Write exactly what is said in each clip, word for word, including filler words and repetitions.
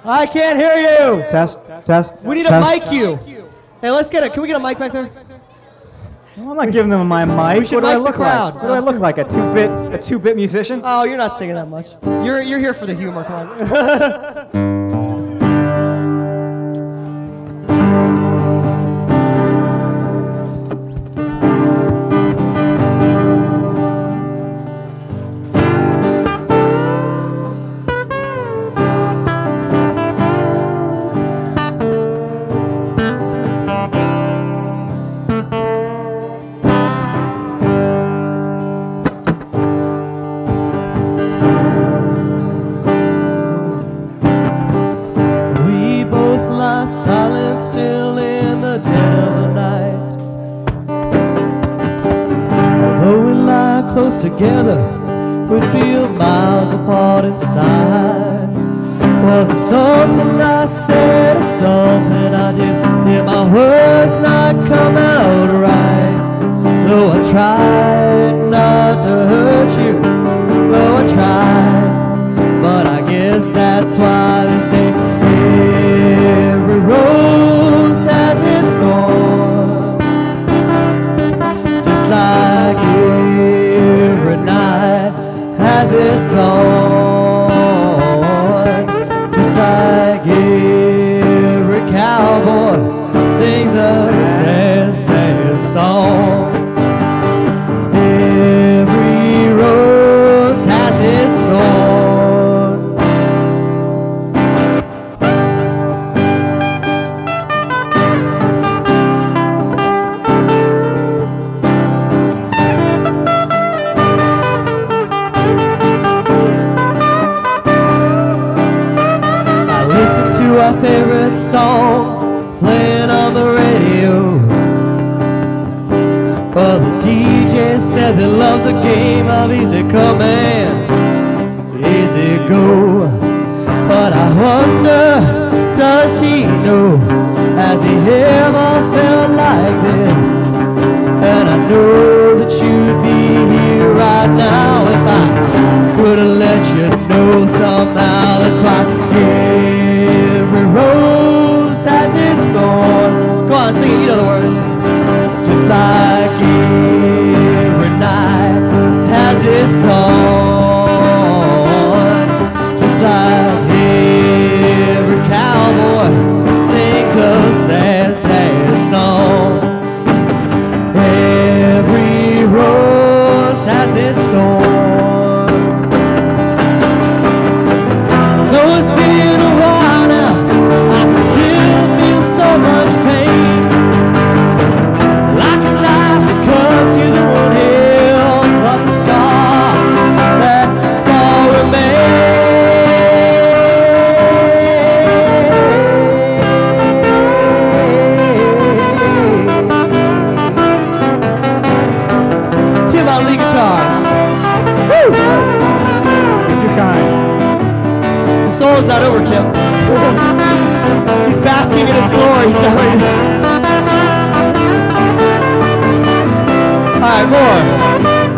I can't hear you. Test, test. We need test. a mic you. Hey, let's get it. Can we get a mic back there? No, I'm not giving them my mic. We should What do I mic the look crowd. like? What do I look like? A two-bit, a two-bit musician? Oh, you're not singing that much. You're you're here for the humor. Come on. Together, we feel miles apart inside. Was it something I said or something I did? Did my words not come out right? Though I tried not to hurt you, though I tried, but I guess that's why they say every rose has its thorn. Just like every night has its dawn, just like every cowboy sings a sad, sad song. Every rose has its thorn. Our favorite song playing on the radio, but the D J said that love's a game of easy come and easy go. But I wonder, does he know, has he ever felt like this? And I know that you'd be here right now if I could have let you know somehow. That's why every rose has its thorn. Go on, sing it, you know the words. Just like every night has its dawn. Just like every cowboy sings a sad, sad song. Every rose has its thorn. Though it's been a while now, I can still feel so much pain. Like a knife that cuts you that won't heal, but the scar, that scar remains. Tim on lead guitar. Woo! You're too kind. The solo's not over, Tim. He's basking in his glory. Sorry. All right, more.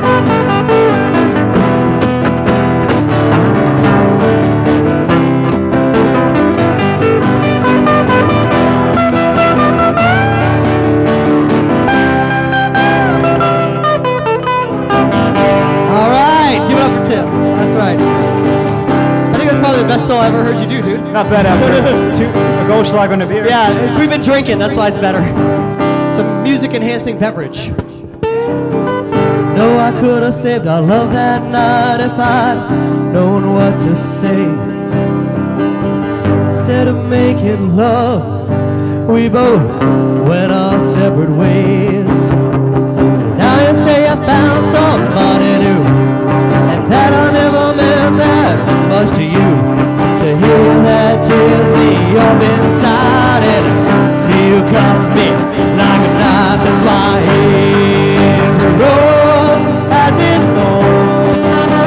All right, give it up for Tim. That's right. I think that's probably the best solo I ever heard you do, dude. Not bad after two, a Goldschlag on a beer. Yeah, it's, we've been drinking, that's why it's better. Some music-enhancing beverage. No, I could have saved our love that night if I'd known what to say. Instead of making love, we both went our separate ways. Now you say I found somebody new, and that I never meant that much to you. To hear that tears me up inside and see you cost me like a knife. That's why every rose has its thorn.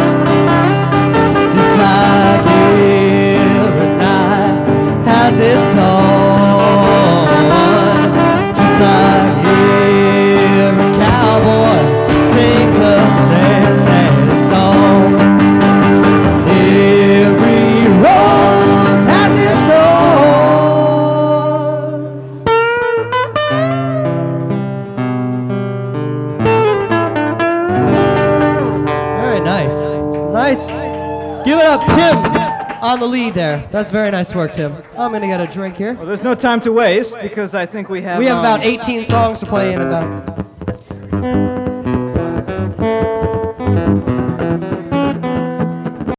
Just like every night has its dawn. Just like every cowboy sings a sad, sad song. Every Give it up, Tim, on the lead there. That's very nice work, Tim. I'm gonna get a drink here. Well, there's no time to waste because I think we have. We have um, about eighteen songs to play in about.